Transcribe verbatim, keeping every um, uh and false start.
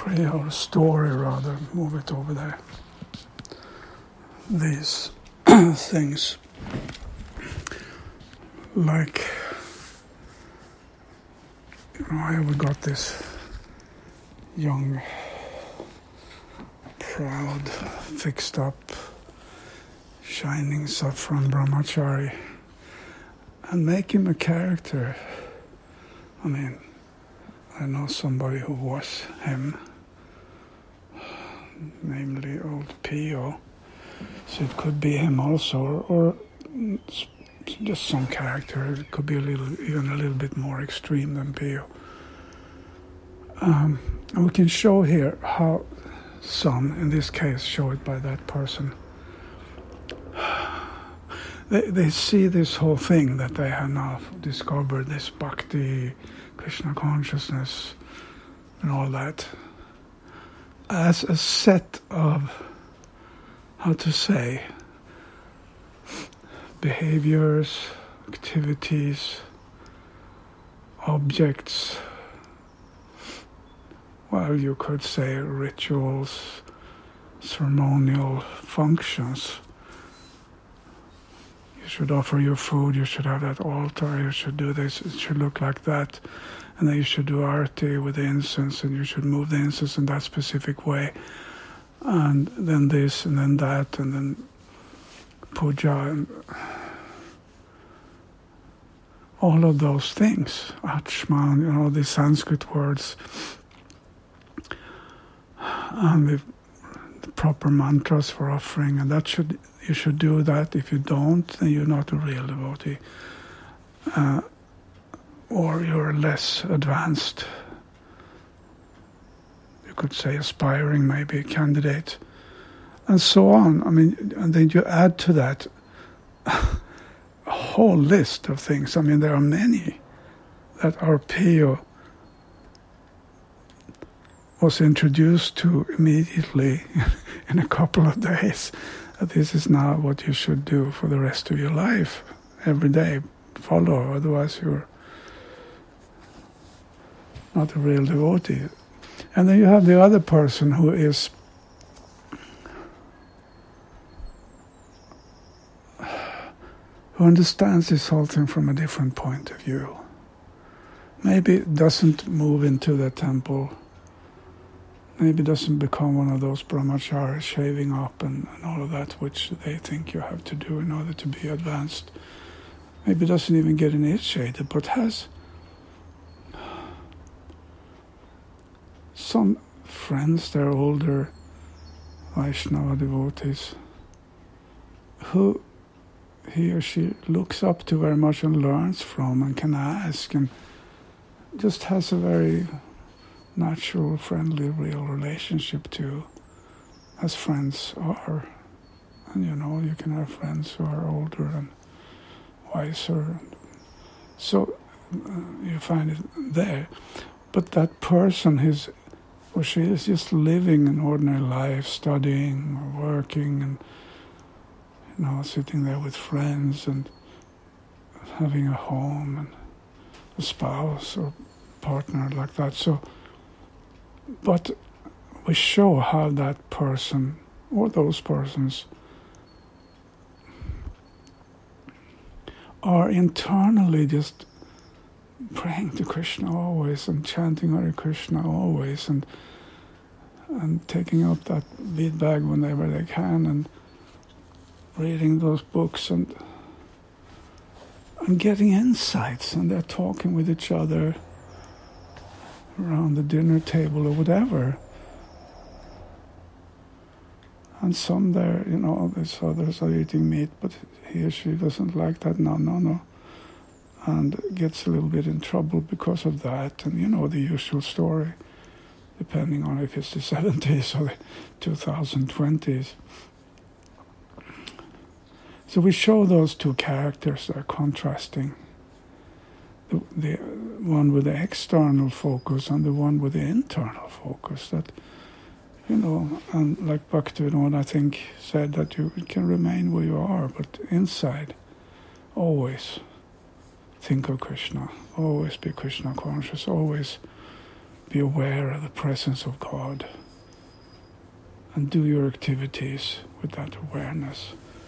prayer or story rather, move it over there. These things, like, you know, here we got this young, proud, fixed up, shining saffron brahmachari, and make him a character. I mean, I know somebody who was him, namely old Pio, so it could be him also, or, or just some character. It could be a little, even a little bit more extreme than Pio. Um, and we can show here how some, in this case, show it by that person. They, they see this whole thing that they have now discovered, this bhakti, Krishna consciousness, and all that, as a set of, how to say, behaviors, activities, objects, well, you could say rituals, ceremonial functions. You should offer your food, you should have that altar, you should do this, it should look like that, and then you should do arati with the incense, and you should move the incense in that specific way, and then this, and then that, and then puja, and all of those things, achman, you know, the Sanskrit words, and the, the proper mantras for offering, and that should, you should do that. If you don't, then you're not a real devotee, uh, or you're less advanced. You could say aspiring, maybe a candidate, and so on. I mean, and then you add to that a whole list of things. I mean, there are many that our Pio was introduced to immediately in a couple of days. This is now what you should do for the rest of your life. Every day, follow, otherwise you're not a real devotee. And then you have the other person who is who understands this whole thing from a different point of view. Maybe doesn't move into the temple, maybe doesn't become one of those brahmacharis shaving up and, and all of that, which they think you have to do in order to be advanced. Maybe doesn't even get initiated, but has some friends, they're older Vaishnava devotees, who he or she looks up to very much and learns from and can ask, and just has a very natural, friendly, real relationship to, as friends are. And you know, you can have friends who are older and wiser. So uh, you find it there. But that person, his or she is just living an ordinary life, studying or working, and you know, sitting there with friends and having a home and a spouse or partner like that. So, but we show how that person or those persons are internally just praying to Krishna always and chanting Hare Krishna always, and and taking up that bead bag whenever they can and reading those books and and getting insights, and they're talking with each other around the dinner table or whatever. And some there, you know, there's others are eating meat, but he or she doesn't like that, no, no, no. And gets a little bit in trouble because of that, and you know the usual story, depending on if it's the seventies or the twenty twenties. So we show those two characters that are contrasting. The, the one with the external focus and the one with the internal focus. That, you know, and like Bhaktivinoda, I think, said that you can remain where you are, but inside, always think of Krishna, always be Krishna conscious, always be aware of the presence of God and do your activities with that awareness.